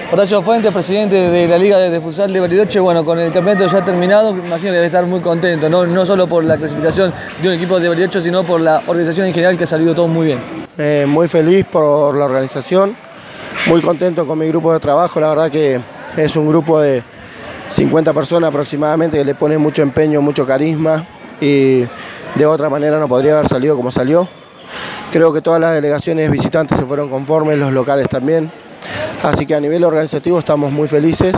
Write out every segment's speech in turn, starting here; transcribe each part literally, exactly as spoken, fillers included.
Horacio Fuentes, presidente de la Liga de Futsal de Bariloche. Bueno, con el campeonato ya terminado, me imagino que debe estar muy contento, ¿no? No solo por la clasificación de un equipo de Bariloche, sino por la organización en general, que ha salido todo muy bien. Eh, muy feliz por la organización, muy contento con mi grupo de trabajo. La verdad que es un grupo de cincuenta personas aproximadamente que le pone mucho empeño, mucho carisma, y de otra manera no podría haber salido como salió. Creo que todas las delegaciones visitantes se fueron conformes, los locales también. Así que a nivel organizativo estamos muy felices,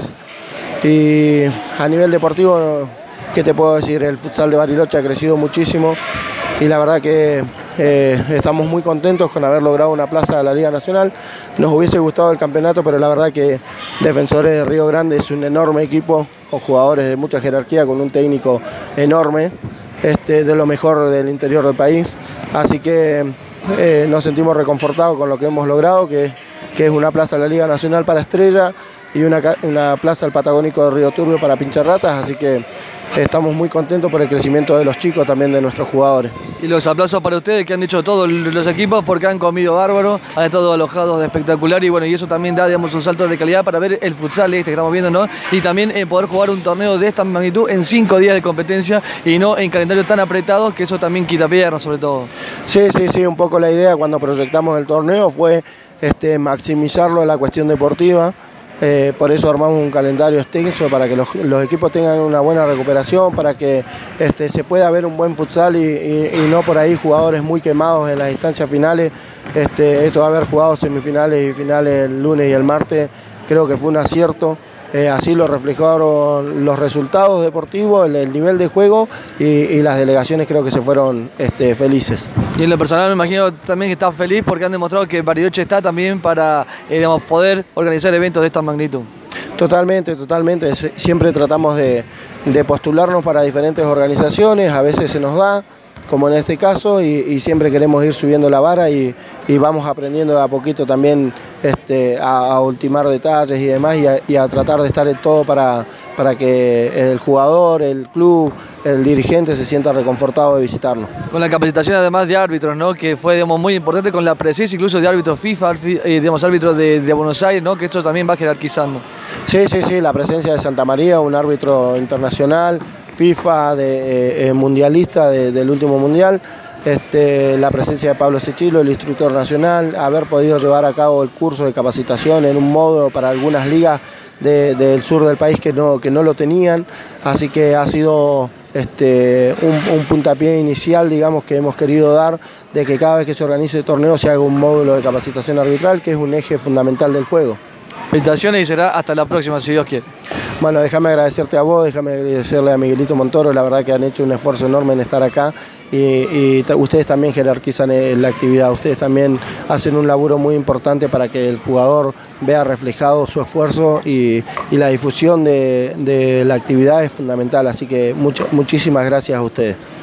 y a nivel deportivo, ¿qué te puedo decir? El futsal de Bariloche ha crecido muchísimo y la verdad que eh, estamos muy contentos con haber logrado una plaza de la Liga Nacional. Nos hubiese gustado el campeonato, pero la verdad que Defensores de Río Grande es un enorme equipo con jugadores de mucha jerarquía, con un técnico enorme, este, de lo mejor del interior del país. Así que eh, nos sentimos reconfortados con lo que hemos logrado, que que es una plaza de la Liga Nacional para Estrella y una, una plaza al Patagónico de Río Turbio para Pincharratas, así que estamos muy contentos por el crecimiento de los chicos, también de nuestros jugadores. Y los aplausos para ustedes, que han hecho todos los equipos, porque han comido bárbaro, han estado alojados de espectacular, y bueno, y eso también da, digamos, un salto de calidad para ver el futsal este que estamos viendo, ¿no? Y también eh, poder jugar un torneo de esta magnitud en cinco días de competencia y no en calendarios tan apretados, que eso también quita piernas sobre todo. Sí, sí, sí, un poco la idea cuando proyectamos el torneo fue este, maximizarlo en la cuestión deportiva. Eh, por eso armamos un calendario extenso para que los, los equipos tengan una buena recuperación, para que este, se pueda ver un buen futsal y, y, y no por ahí jugadores muy quemados en las instancias finales. Este, esto de haber jugado semifinales y finales el lunes y el martes, creo que fue un acierto. Eh, así lo reflejaron los resultados deportivos, el, el nivel de juego, y, y las delegaciones creo que se fueron este, felices. Y en lo personal me imagino también que estás feliz porque han demostrado que Bariloche está también para eh, digamos, poder organizar eventos de esta magnitud. Totalmente, totalmente. Siempre tratamos de, de postularnos para diferentes organizaciones, a veces se nos da, como en este caso, y, y siempre queremos ir subiendo la vara y, y vamos aprendiendo de a poquito también este, a, a ultimar detalles y demás, y a, y a tratar de estar en todo para, para que el jugador, el club, el dirigente se sienta reconfortado de visitarnos. Con la capacitación además de árbitros, ¿no? Que fue, digamos, muy importante, con la presencia incluso de árbitros FIFA, eh, digamos, árbitros de, de Buenos Aires, ¿no? Que esto también va jerarquizando. Sí, sí, sí, la presencia de Santa María, un árbitro internacional, FIFA, de, eh, mundialista de, del último mundial, este, la presencia de Pablo Sechilo, el instructor nacional, haber podido llevar a cabo el curso de capacitación en un módulo para algunas ligas de, del sur del país que no, que no lo tenían, así que ha sido este, un, un puntapié inicial, digamos, que hemos querido dar, de que cada vez que se organice el torneo se haga un módulo de capacitación arbitral, que es un eje fundamental del juego. Felicitaciones y será hasta la próxima, si Dios quiere. Bueno, déjame agradecerte a vos, déjame agradecerle a Miguelito Montoro, la verdad que han hecho un esfuerzo enorme en estar acá, y, y ustedes también jerarquizan la actividad, ustedes también hacen un laburo muy importante para que el jugador vea reflejado su esfuerzo, y, y la difusión de, de la actividad es fundamental, así que much, muchísimas gracias a ustedes.